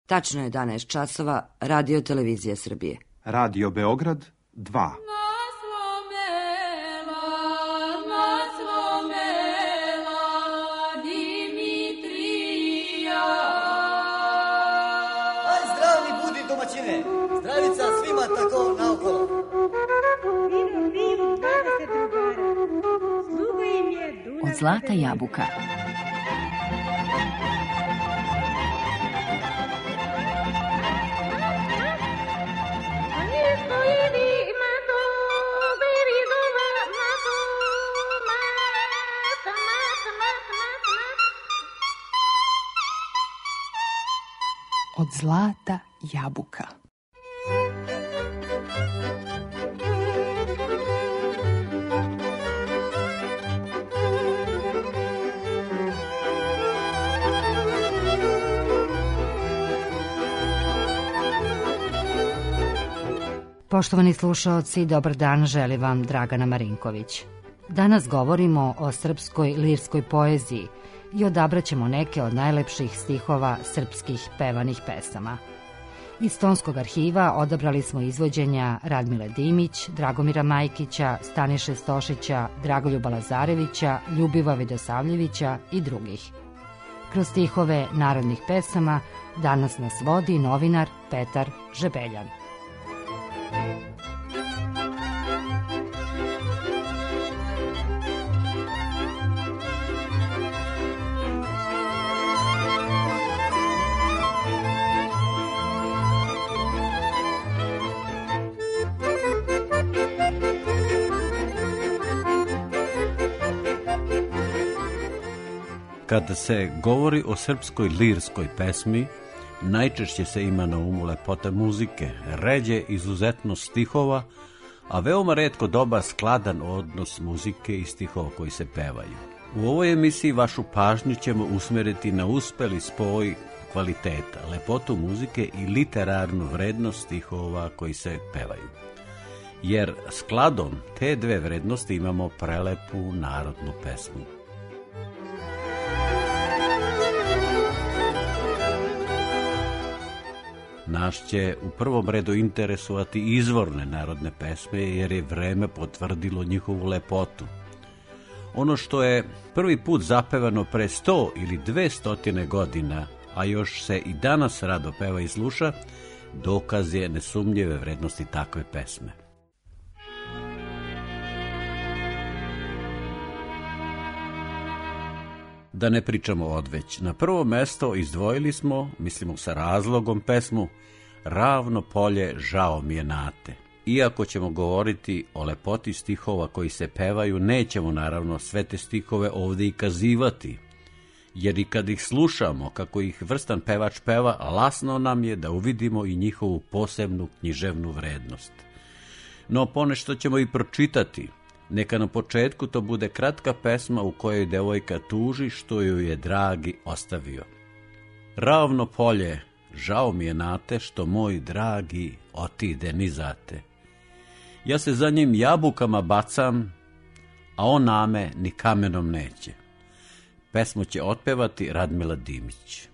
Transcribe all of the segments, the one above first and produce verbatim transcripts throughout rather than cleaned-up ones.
Tačno je jedanaest časova, Radio Televizija Srbije. Radio Beograd dva. Zdravica svima tako naokolo. Vino, vino, zdrava se drugara. Sluga im je Dunav. Od zlata jabuka. Od zlata jabuka. Poštovani slušaoci, dobar dan, želi vam Dragana Marinković. Danas govorimo o srpskoj lirskoj poeziji i odabraćemo neke od najlepših stihova srpskih pevanih pesama. Iz Tonskog arhiva odabrali smo izvođenja Radmile Dimić, Dragomira Majkića, Staniše Stošića, Dragoljuba Lazarevića, Ljubiva Vidosavljevića i drugih. Kroz stihove narodnih pesama danas nas vodi novinar Petar Žebeljan. Kada se govori o srpskoj lirskoj pesmi, najčešće se ima na umu lepota muzike, ređe izuzetno stihova, a veoma retko dobar skladan odnos muzike i stihova koji se pevaju. U ovoj emisiji vašu pažnju ćemo usmeriti na uspeli spoj kvaliteta, lepotu muzike i literarnu vrednost stihova koji se pevaju. Jer skladom te dve vrednosti imamo prelepu narodnu pesmu. Naš će u prvom redu interesovati izvorne narodne pesme, jer je vreme potvrdilo njihovu lepotu. Ono što je prvi put zapevano pre sto ili dve stotine godina, a još se i danas rado peva i sluša, dokaz je nesumnjive vrednosti takve pesme. Da ne pričamo odveć. Na prvo mesto izdvojili smo, mislimo sa razlogom, pesmu Ravno polje, žao mi je nate. Iako ćemo govoriti o lepoti stihova koji se pevaju, nećemo naravno sve te stihove ovdje i kazivati, jer i kad ih slušamo kako ih vrstan pevač peva, lasno nam je da uvidimo i njihovu posebnu književnu vrednost. No ponešto ćemo i pročitati. Neka na početku to bude kratka pesma u kojoj devojka tuži što ju je dragi ostavio. Ravno polje, žao mi je nate, što moj dragi otide nizate. Ja se za njim jabukama bacam, a on name ni kamenom neće. Pesmu će otpevati Radmila Dimić.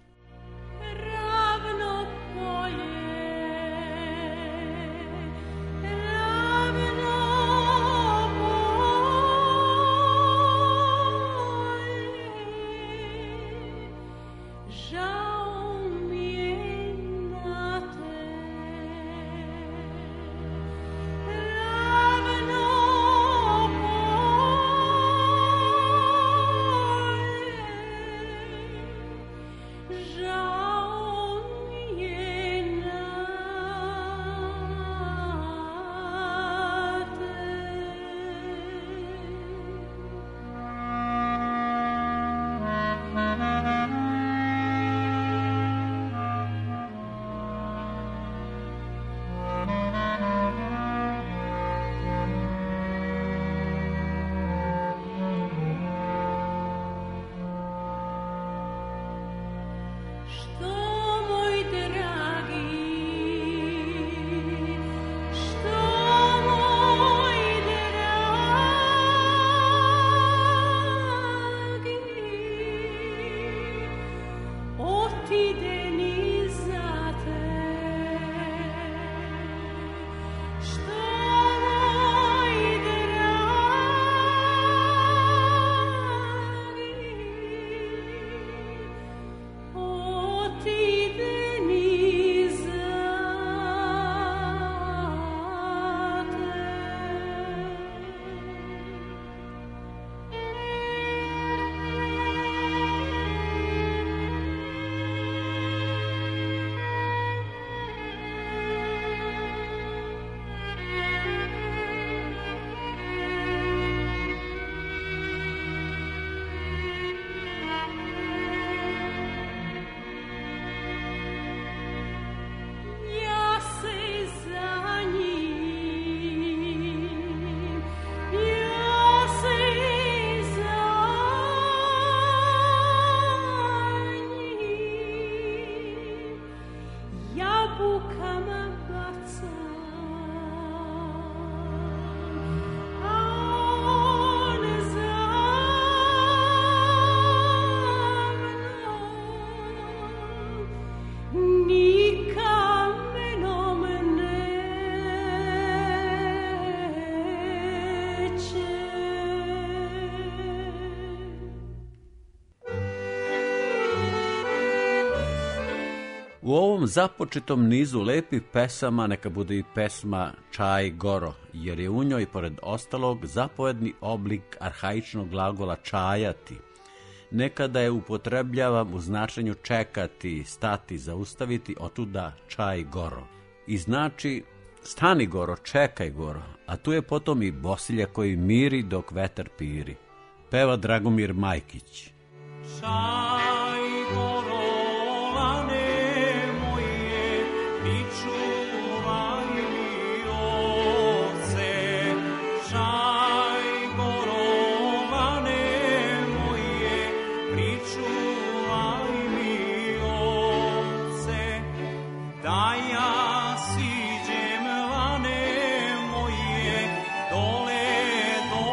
jabukama bacam. A on za mnom ni kamenom neće. U ovom započetom nizu lepih pesama neka bude i pesma Čaj Goro, jer je u njoj, pored ostalog, zapovedni oblik arhaičnog glagola čajati. Nekada je upotrebljavam u značenju čekati, stati, zaustaviti, otuda Čaj Goro. I znači stani Goro, čekaj Goro, a tu je potom i Bosilja koji miri dok vetar piri. Peva Dragomir Majkić. Čaj Goro, lane moje, pričuvaj mi ovce. Čaj Goro, lane moje, pričuvaj mi ovce. Da ja siđem, lane moje, dole do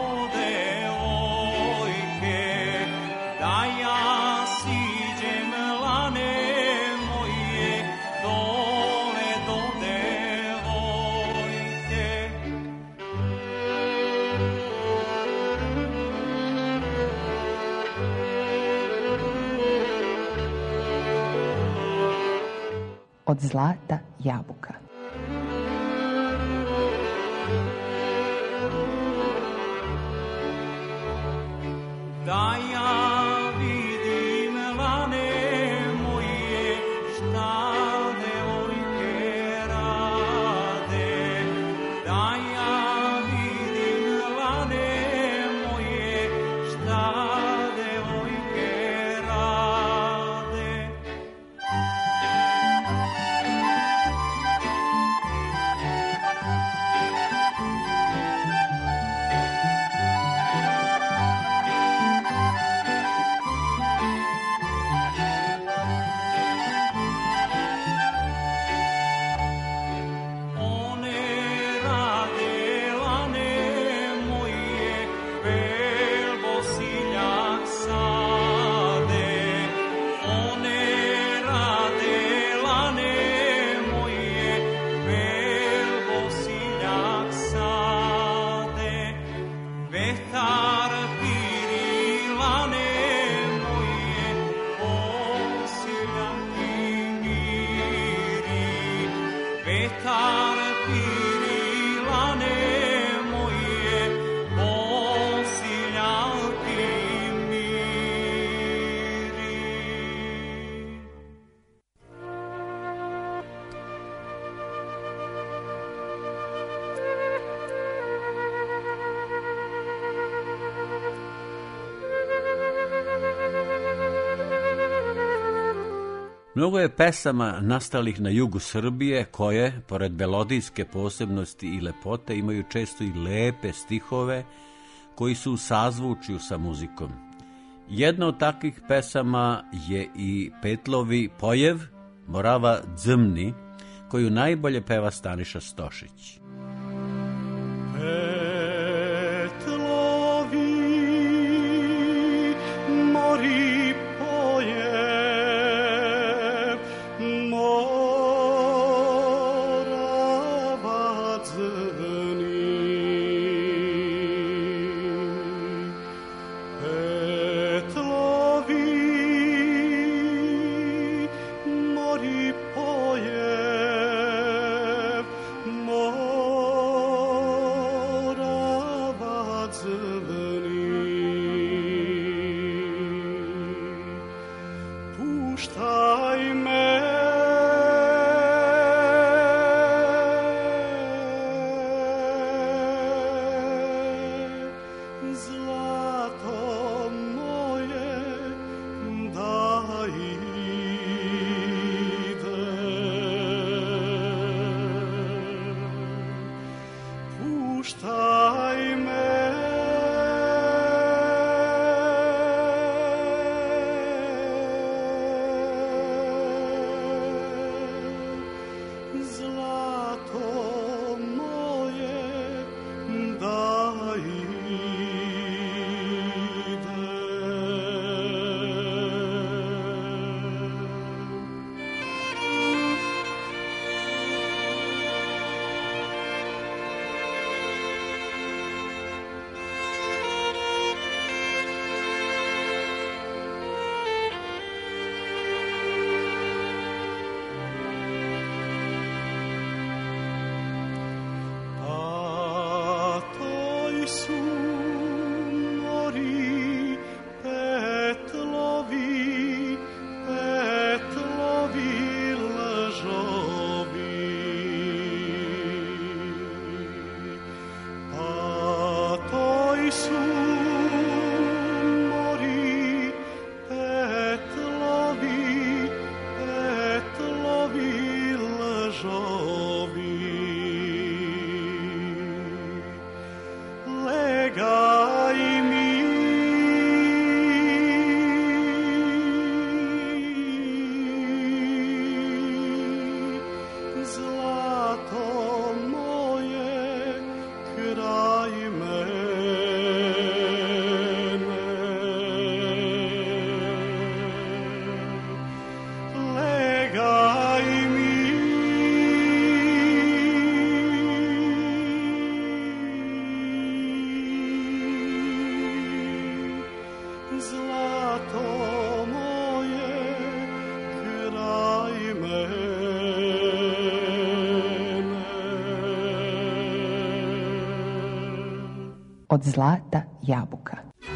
devojke. Da ja siđem, lane moje, dole do devojke. Od zlata jabuka. Da ja vidim, lane moje, šta devojke rade. Da ja vidim, lane moje, šta devojke rade. One rade, lane moje, bel bosiljak sade. One rade, lane moje, bel bosiljak sade. Vetar piri, lane moje, bosiljak i miri. Vetar piri, lane moje, bosiljak i miri. Mnogo je pesama nastalih na jugu Srbije koje, pored melodijske posebnosti i lepote, imaju često i lepe stihove koji su u sazvučju sa muzikom. Jedna od takvih pesama je i Petlovi Pojev, Morava dzmni, koju najbolje peva Staniša Stošić. Petlovi mori pojev, Morava dzmni. Petlovi mori pojev, Morava dzmni. Puštaj me, zlato moje, da idem. Puštaj me, Od zlata jabuka.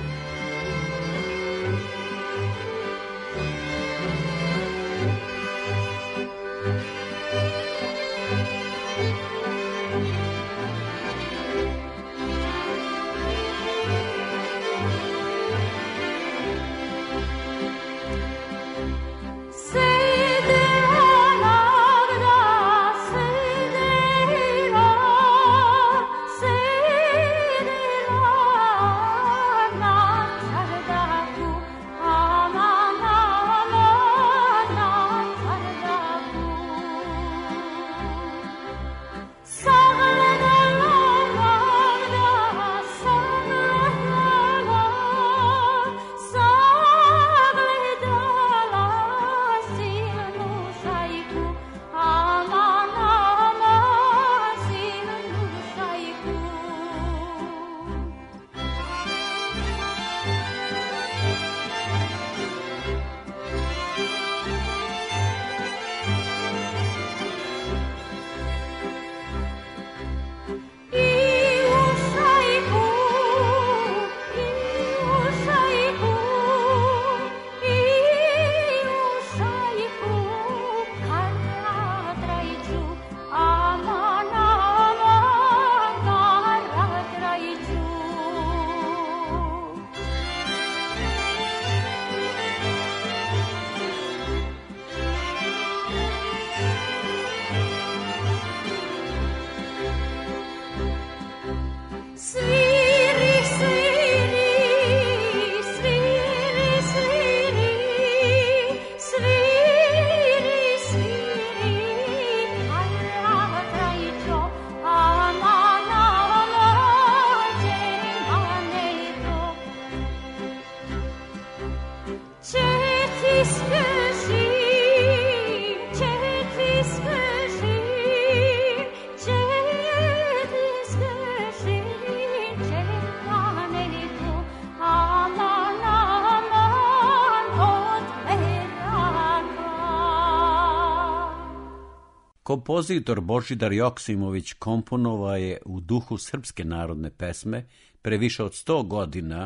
Kompozitor Božidar Joksimović komponovao je u duhu srpske narodne pesme pre više od sto godina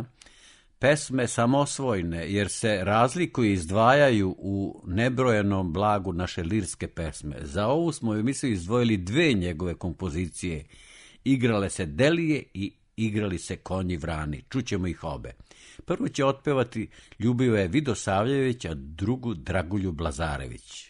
pesme samosvojne, jer se razlikuju i izdvajaju u nebrojenom blagu naše lirske pesme. Za ovu smo u emisiji izdvojili dve njegove kompozicije. Igrale se Delije i Igrali se konji vrani. Čućemo ih obe. Prvo će otpevati Ljubivoje Vidosavljević, a drugu Dragoljub Lazarević.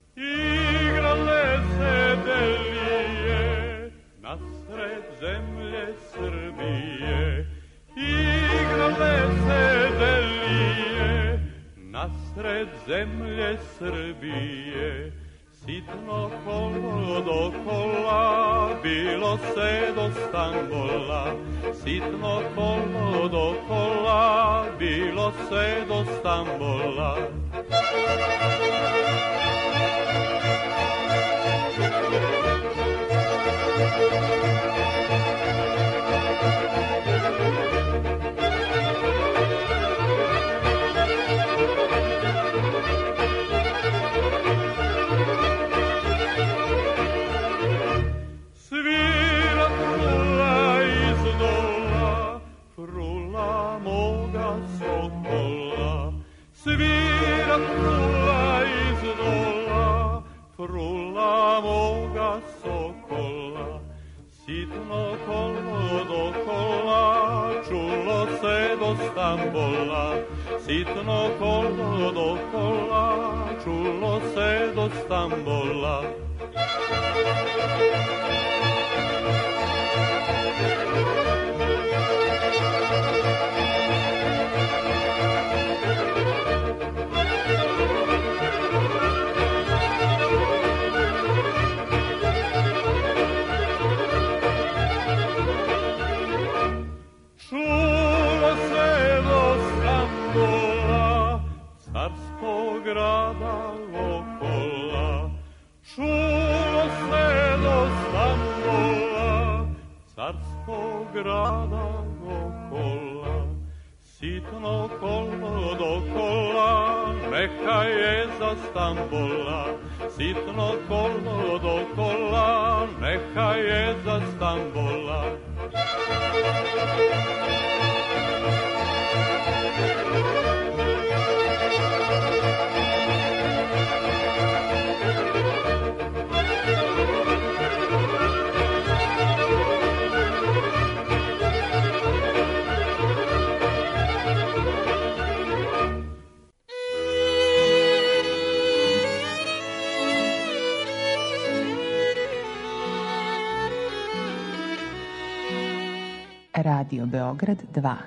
Igrale se Delije nasred zemlje Srbije, igrale se Delije nasred zemlje Srbije. Sitno kolo do kola, bilo se do Stambola. Sitno kolo do kola, bilo se do Stambola. Svira krula iz dola, sokola, moga sokola, sitno kolo do kola, čulo se do Stambola. Sitno kolo do kola, čulo se do Stambola. Grada okola, čulo se do Stambola, carskog grada okola. Sitno kolo do kola, neka je za Stambola. Sitno kolo do kola, neka je za Stambola. Radio Beograd dva.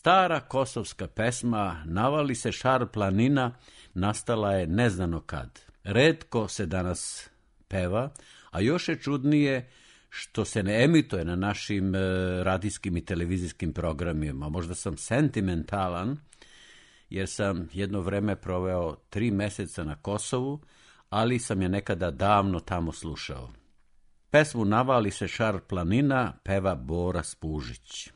Stara kosovska pesma Navali se šar planina nastala je neznano kad. Retko se danas peva, a još je čudnije što se ne emituje na našim e, radijskim i televizijskim programima. Možda sam sentimentalan, jer sam jedno vreme proveo tri meseca na Kosovu, ali sam je nekada davno tamo slušao. Pesmu Navali se šar planina peva Bora Spužić.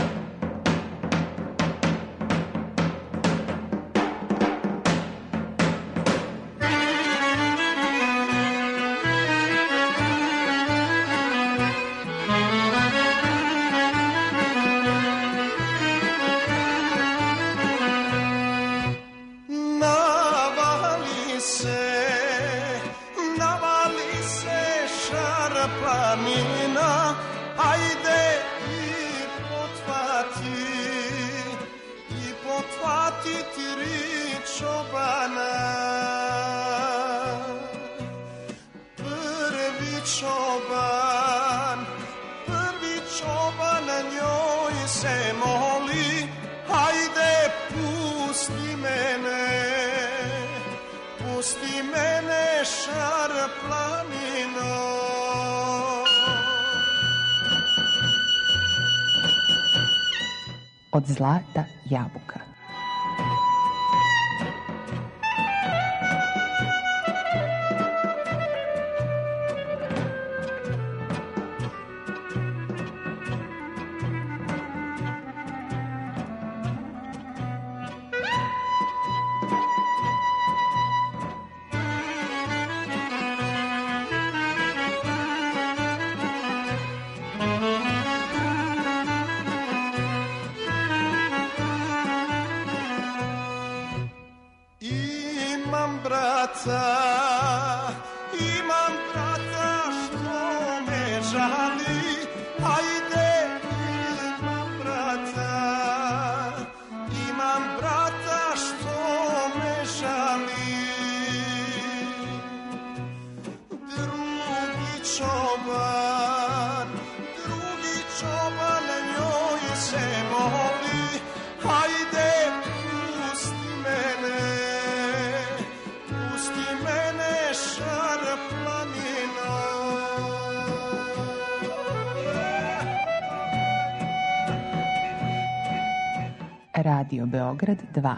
Od zlata jabuka. Radio Beograd dva.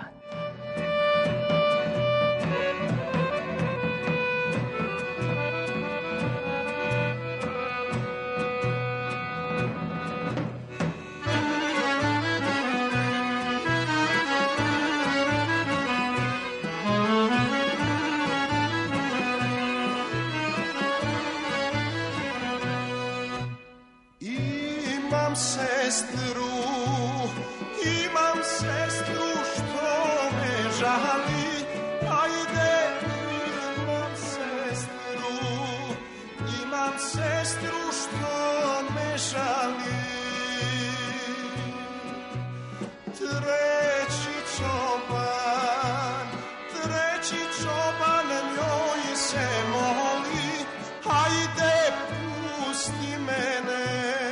Imam sestru, imam sestru što me žali, ajde imam sestru, imam sestru što me žali. Treći čoban, treći čoban njoj se moli, ajde pusti mene,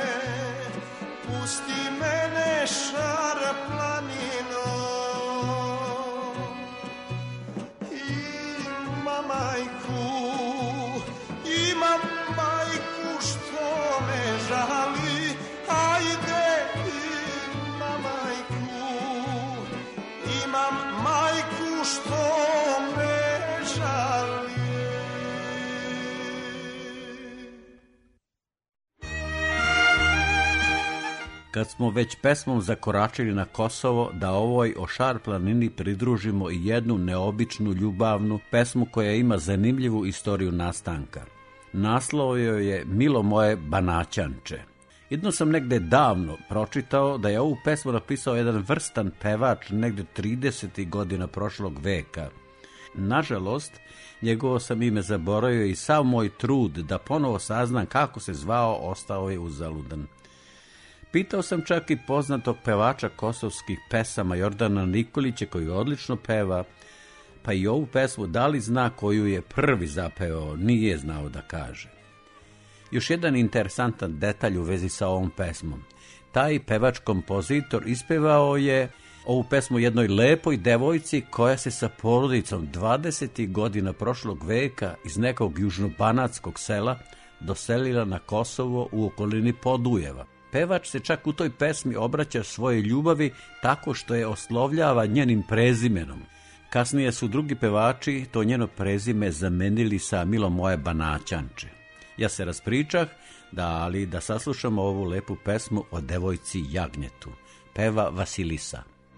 pusti mene šar planino. Imam majku, imam majku što me žali, ajde imam majku, imam majku što me žali. Kad smo već pesmom zakoračili na Kosovo, da ovoj o šar planini pridružimo i jednu neobičnu ljubavnu pesmu koja ima zanimljivu istoriju nastanka. Naslov joj je Milo moje Banaćanče. Jedno sam negde davno pročitao da je ovu pesmu napisao jedan vrstan pevač negde tridesetih godina prošlog veka. Nažalost, njegovo sam ime zaboravio i sav moj trud da ponovo saznam kako se zvao ostao je uzaludan. Pitao sam čak i poznatog pevača kosovskih pesama Jordana Nikolića koji odlično peva, pa i ovu pesmu da li zna koju je prvi zapevao, nije znao da kaže. Još jedan interesantan detalj u vezi sa ovom pesmom. Taj pevač-kompozitor ispevao je ovu pesmu jednoj lepoj devojci koja se sa porodicom dvadesetih godina prošlog veka iz nekog južnobanatskog sela doselila na Kosovo u okolini Podujeva. Pevač se čak u toj pesmi obraća svoje ljubavi tako što je oslovljava njenim prezimenom. Kasnije su drugi pevači to njeno prezime zamenili sa Milo moje Banaćanče. Ja se raspričah, da, ali da saslušamo ovu lepu pesmu o devojci Jagnjetu. Peva Vasilisa.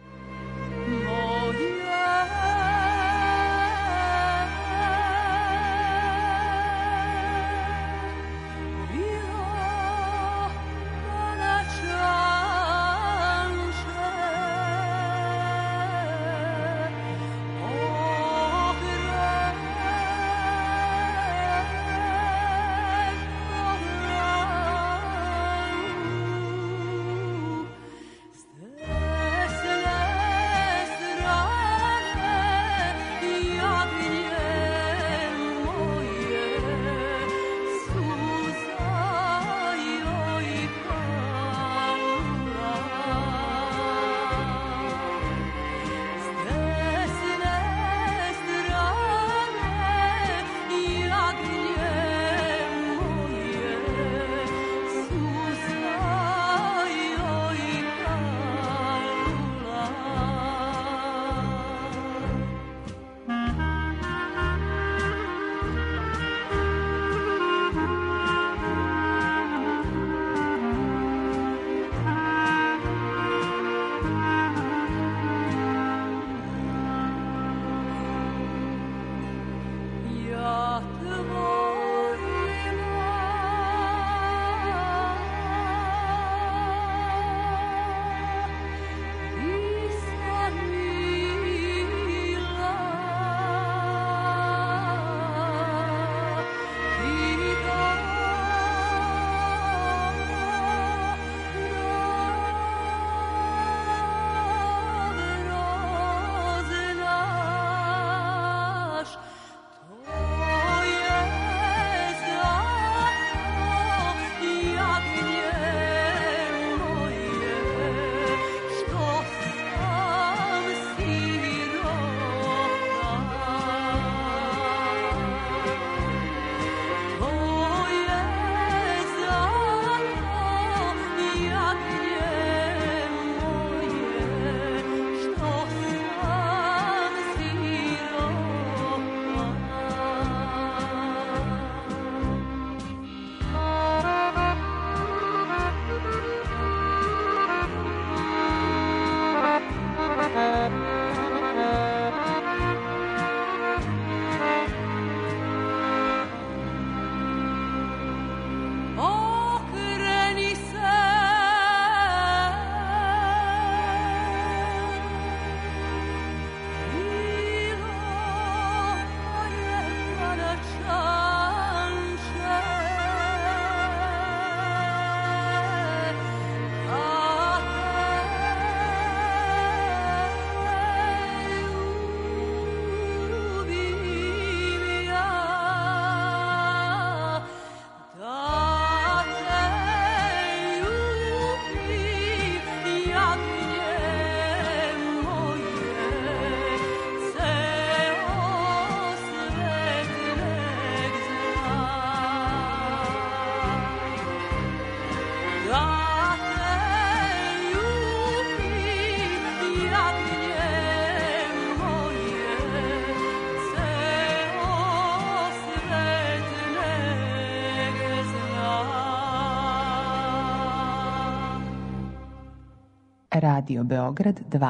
Radio Beograd dva.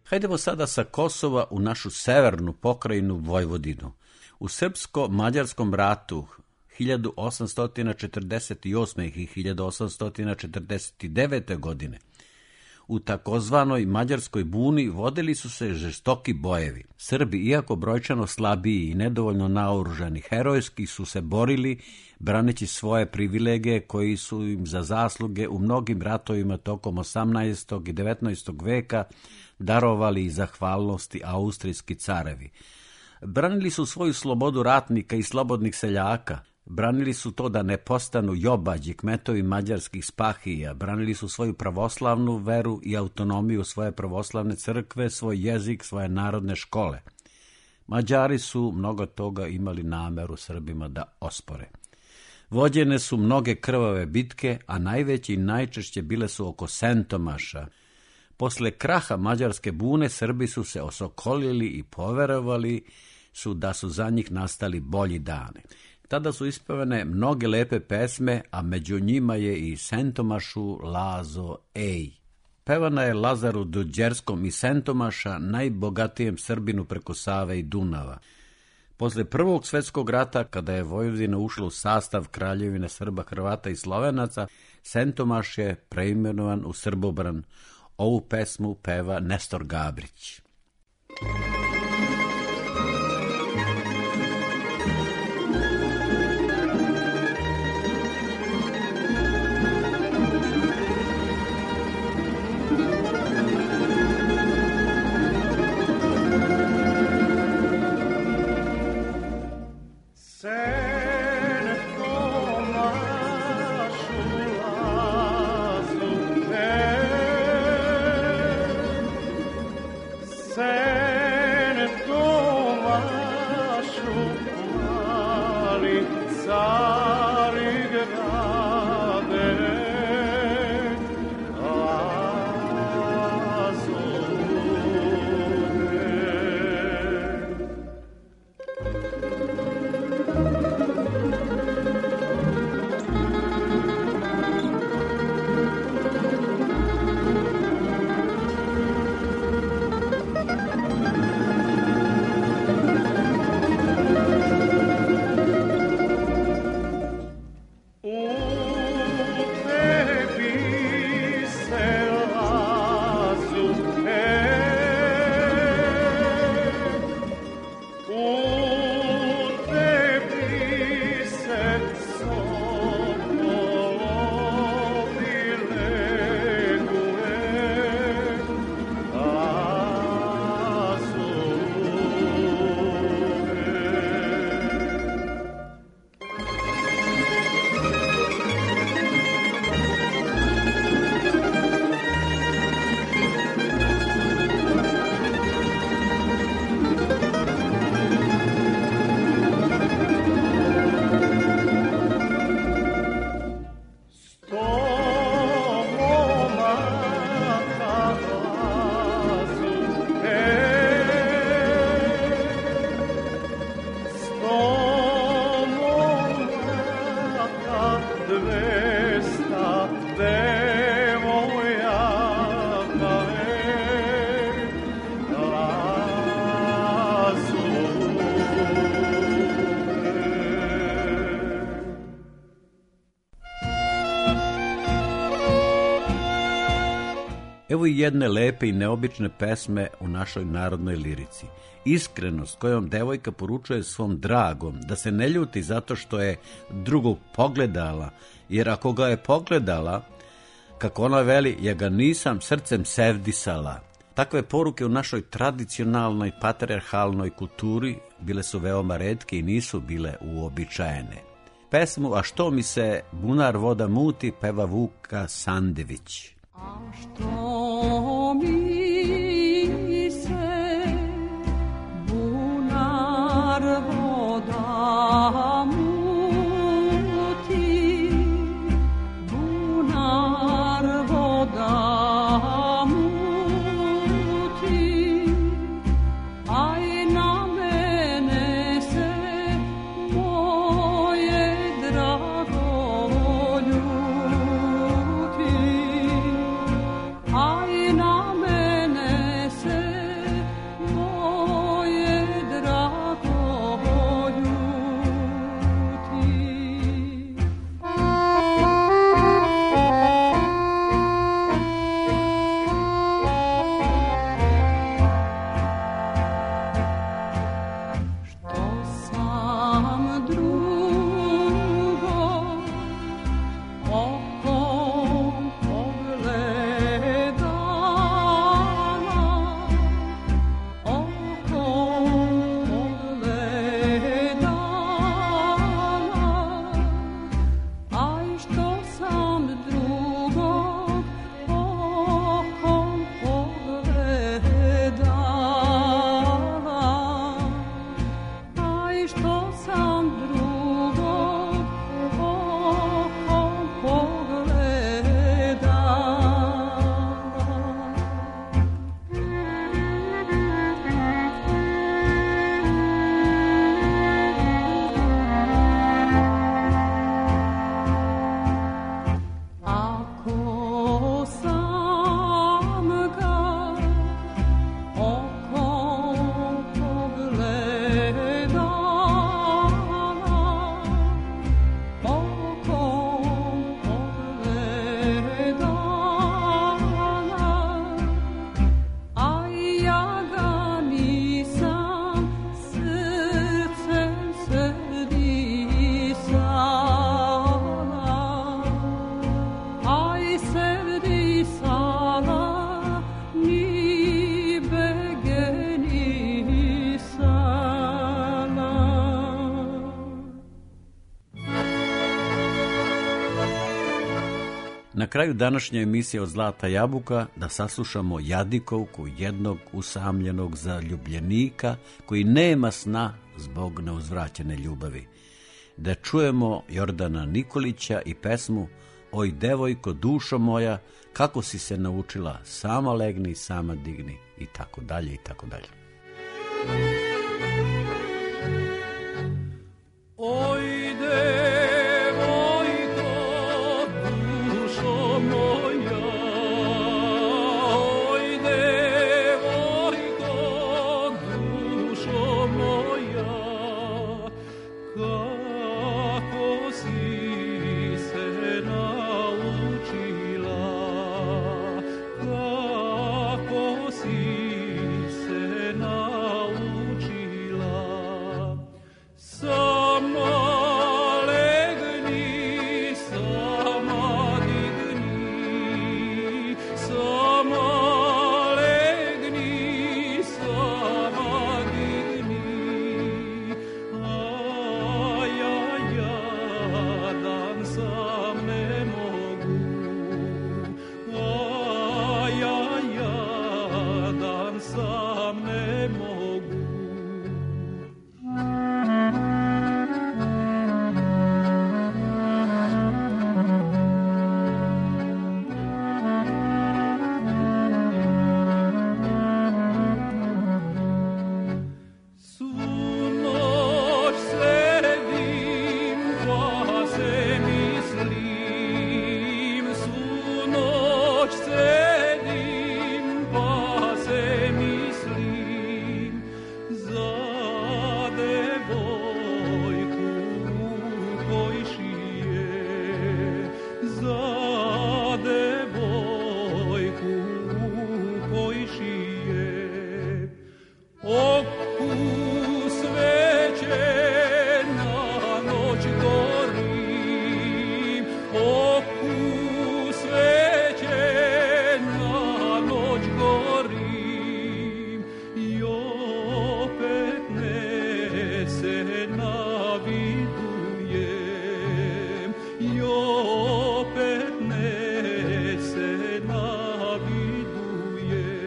Hajdemo sada sa Kosova u našu severnu pokrajinu Vojvodinu. U srpsko-mađarskom ratu hiljadu osamsto četrdeset osme. i hiljadu osamsto četrdeset devete. godine u takozvanoj Mađarskoj buni vodili su se žestoki bojevi. Srbi, iako brojčano slabiji i nedovoljno naoružani, herojski su se borili braneći svoje privilegije koji su im za zasluge u mnogim ratovima tokom osamnaestog i devetnaestog veka darovali i zahvalnosti austrijski carevi. Branili su svoju slobodu ratnika i slobodnih seljaka. Branili su to da ne postanu jobađi, kmetovi mađarskih spahija. Branili su svoju pravoslavnu veru i autonomiju svoje pravoslavne crkve, svoj jezik, svoje narodne škole. Mađari su mnogo toga imali nameru Srbima da ospore. Vođene su mnoge krvave bitke, a najveće i najčešće bile su oko Sentomaša. Posle kraha mađarske bune Srbi su se osokolili i poverovali su da su za njih nastali bolji dani. Tada su ispevane mnoge lepe pesme, a među njima je i Sentomašu Lazo ej. Pevana je Lazaru Duđerskom i Sentomaša, najbogatijem Srbinu preko Save i Dunava. Posle Prvog svetskog rata, kada je Vojvodina ušla u sastav Kraljevine Srba, Hrvata i Slovenaca, Sentomaš je preimenovan u Srbobran. Ovu pesmu peva Nestor Gabrić. Evo i jedne lepe i neobične pesme u našoj narodnoj lirici. Iskrenost kojom devojka poručuje svom dragom da se ne ljuti zato što je drugog pogledala, jer ako ga je pogledala, kako ona veli, ja ga nisam srcem sevdisala. Takve poruke u našoj tradicionalnoj patrijarhalnoj kulturi bile su veoma retke i nisu bile uobičajene. Pesmu A što mi se bunar voda muti peva Vuka Sandević. A što mi se bunar voda muti, bunar voda muti, aj na mene se moje drago ljuti. I kraju današnje emisije Od zlata jabuka da saslušamo jadikovku jednog usamljenog zaljubljenika koji nema sna zbog neuzvraćene ljubavi. Da čujemo Jordana Nikolića i pesmu Oj devojko dušo moja, kako si se naučila, sama legni, sama digni i tako dalje i tako dalje. Oj devojko dušo moja, oj devojko dušo moja, kako si se naučila, kako si se naučila. Sama legni, sama digni, sama legni, sama digni. Aj, aj, jadan sam ne mogu, aj, aj, jadan sam ne mogu. Svu noć sedim pa se mislim, svu noć sedim pa se mislim, za devojku koji šije, za devojku koji šije. Oku sveće na noć gorim, oku sveće na noć gorim, i opet ne se navidujem, i opet ne se navidujem.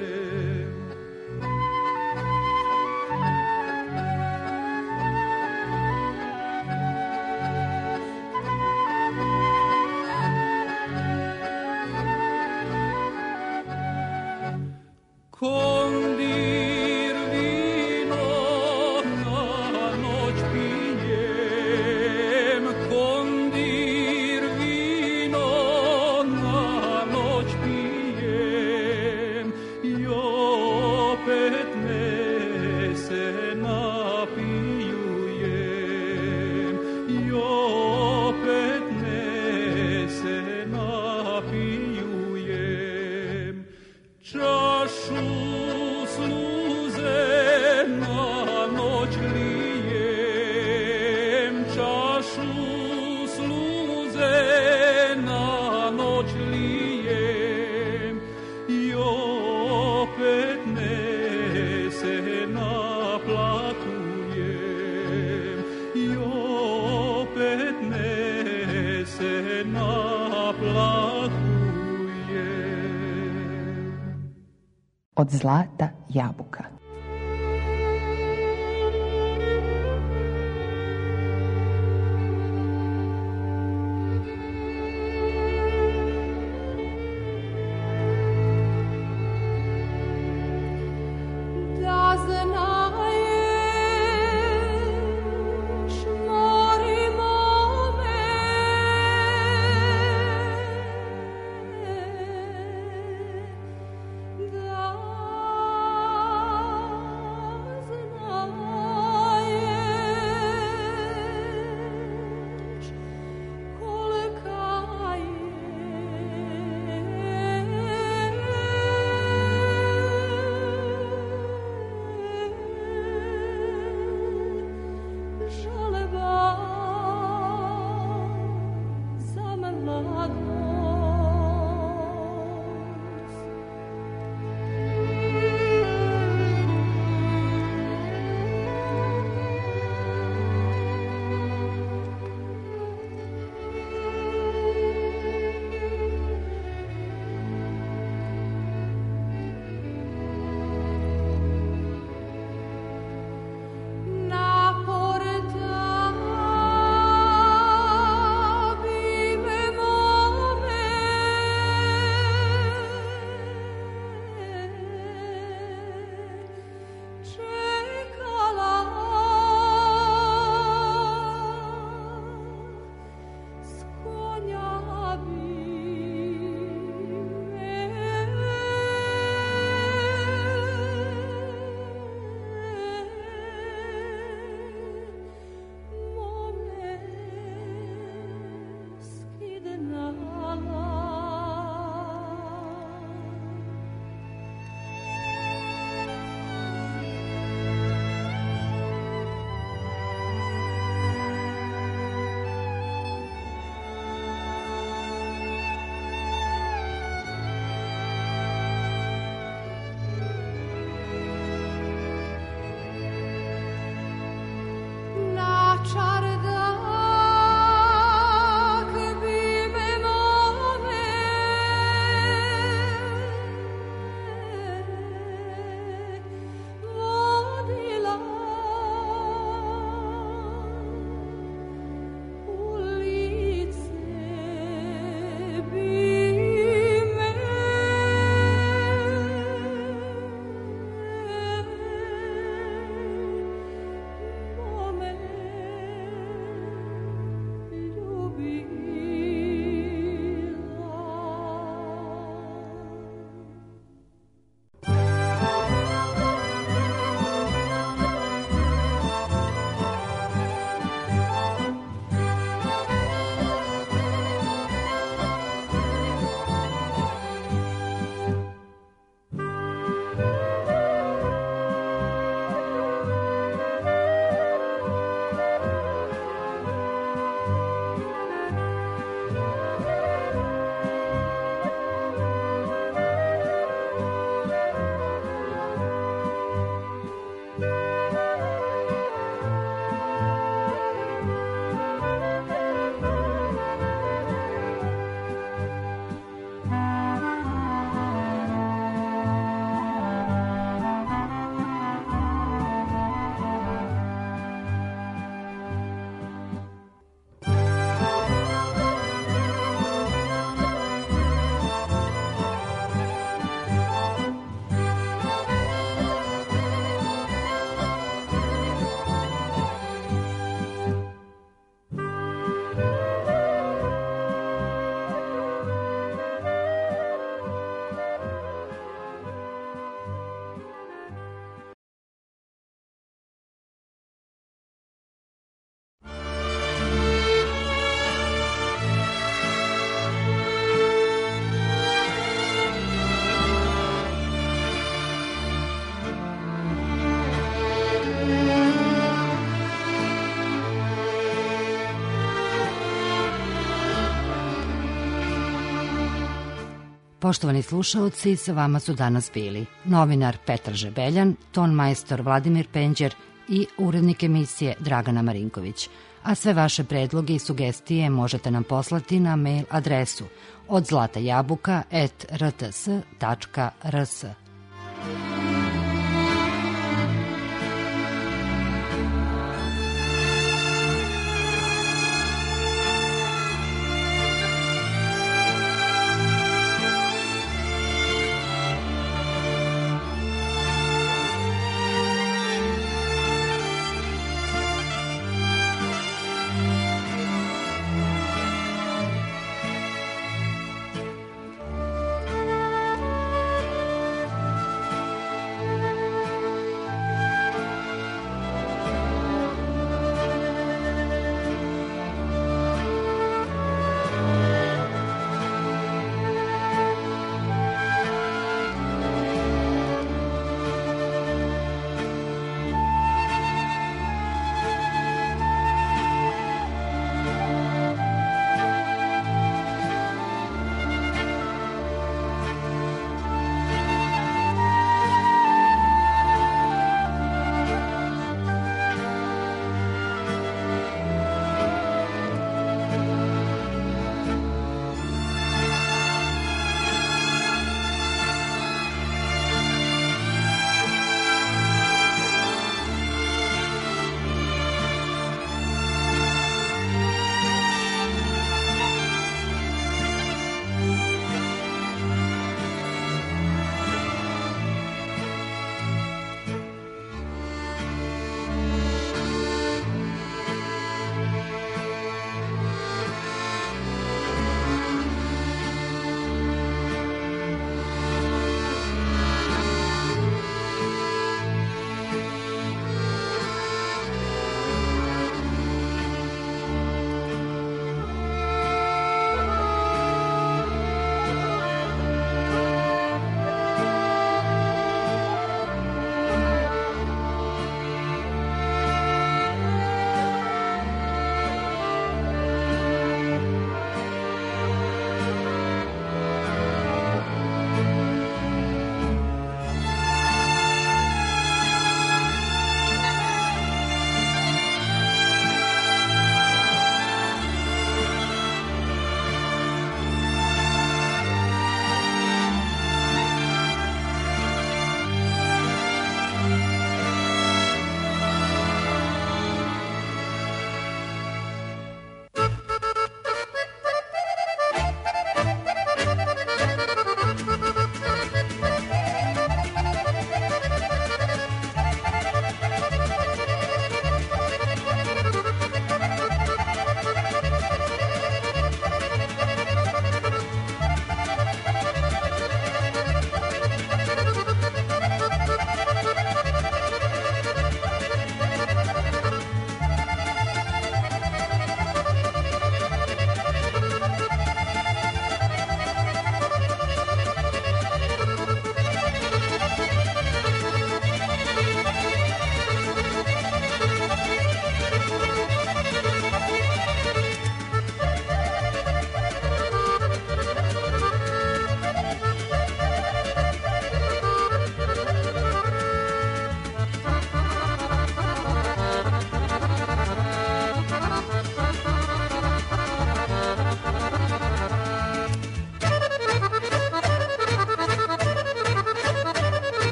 Kondir vino na noć pijem, kondir vino na noć pijem, i opet ne se napijujem, i opet ne se napijujem. Čašu sluze na noć lijem, čašu sluze na noć lijem, i opet ne se naplakujem, i opet ne se naplakujem. Od zlata jabuka. Da znaješ, mori mome, da Poštovani slušaoci, sa vama su danas bili novinar Petar Žebeljan, ton majstor Vladimir Penđer i urednik emisije Dragana Marinković. A sve vaše predloge i sugestije možete nam poslati na mail adresu od zlata jabuka at r t s tačka r s.